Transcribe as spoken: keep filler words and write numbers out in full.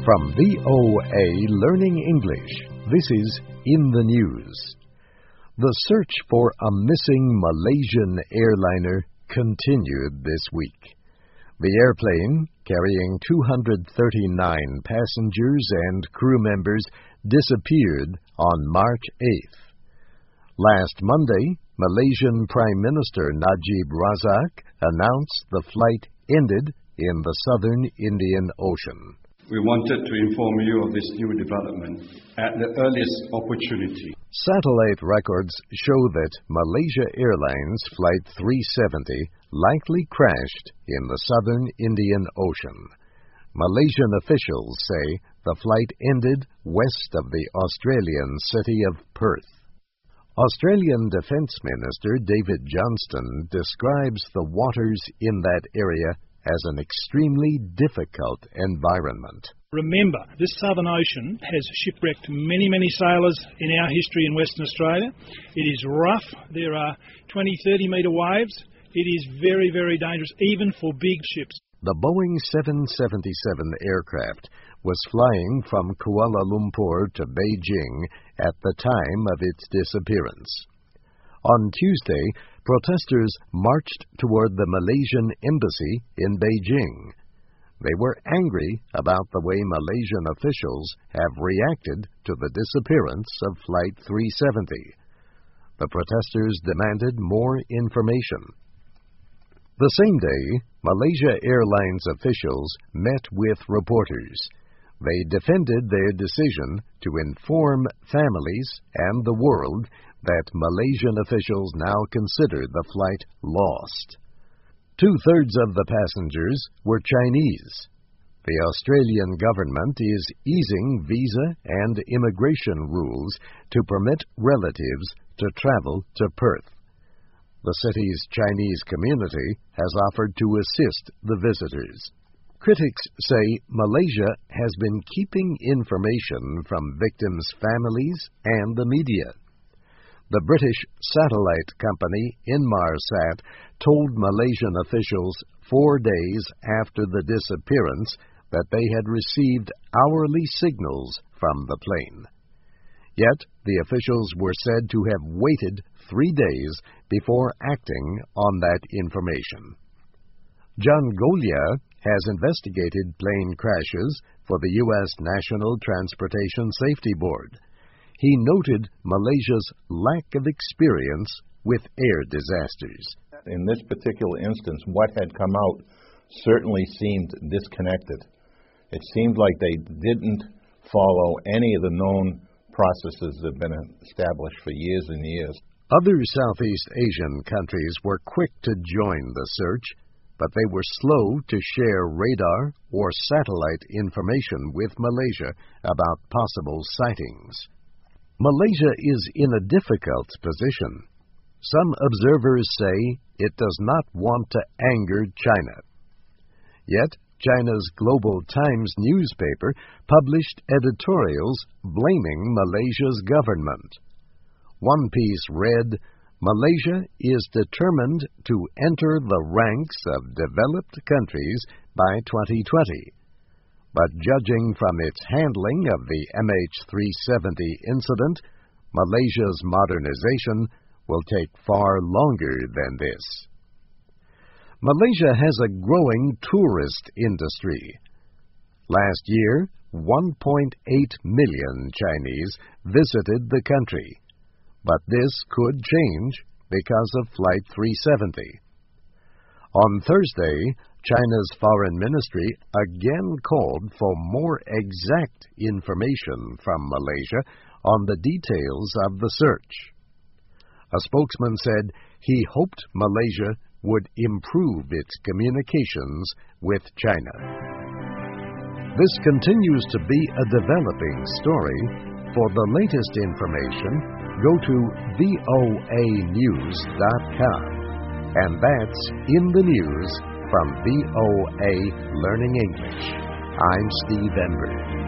From V O A Learning English, this is In the News. The search for a missing Malaysian airliner continued this week. The airplane, carrying two hundred thirty-nine passengers and crew members, disappeared on March eighth. Last Monday, Malaysian Prime Minister Najib Razak announced the flight ended in the southern Indian Ocean. We wanted to inform you of this new development at the earliest opportunity. Satellite records show that Malaysia Airlines Flight three seventy likely crashed in the southern Indian Ocean. Malaysian officials say the flight ended west of the Australian city of Perth. Australian Defence Minister David Johnston describes the waters in that area as an extremely difficult environment. Remember, this Southern Ocean has shipwrecked many, many sailors in our history in Western Australia. It is rough. There are twenty, thirty metre waves. It is very, very dangerous, even for big ships. The Boeing seven seventy-seven aircraft was flying from Kuala Lumpur to Beijing at the time of its disappearance. On Tuesday, protesters marched toward the Malaysian embassy in Beijing. They were angry about the way Malaysian officials have reacted to the disappearance of Flight three seventy. The protesters demanded more information. The same day, Malaysia Airlines officials met with reporters. They defended their decision to inform families and the world that Malaysian officials now consider the flight lost. Two-thirds of the passengers were Chinese. The Australian government is easing visa and immigration rules to permit relatives to travel to Perth. The city's Chinese community has offered to assist the visitors. Critics say Malaysia has been keeping information from victims' families and the media. The British satellite company Inmarsat told Malaysian officials four days after the disappearance that they had received hourly signals from the plane. Yet, the officials were said to have waited three days before acting on that information. John Golia has investigated plane crashes for the U S National Transportation Safety Board. He noted Malaysia's lack of experience with air disasters. In this particular instance, what had come out certainly seemed disconnected. It seemed like they didn't follow any of the known processes that have been established for years and years. Other Southeast Asian countries were quick to join the search, but they were slow to share radar or satellite information with Malaysia about possible sightings. Malaysia is in a difficult position. Some observers say it does not want to anger China. Yet, China's Global Times newspaper published editorials blaming Malaysia's government. One piece read, "Malaysia is determined to enter the ranks of developed countries by twenty twenty. But judging from its handling of the M H three seventy incident, Malaysia's modernization will take far longer than this." Malaysia has a growing tourist industry. Last year, one point eight million Chinese visited the country, but this could change because of Flight three seventy. On Thursday, China's foreign ministry again called for more exact information from Malaysia on the details of the search. A spokesman said he hoped Malaysia would improve its communications with China. This continues to be a developing story. For the latest information, go to V O A news dot com. And that's In the News from V O A Learning English. I'm Steve Ember.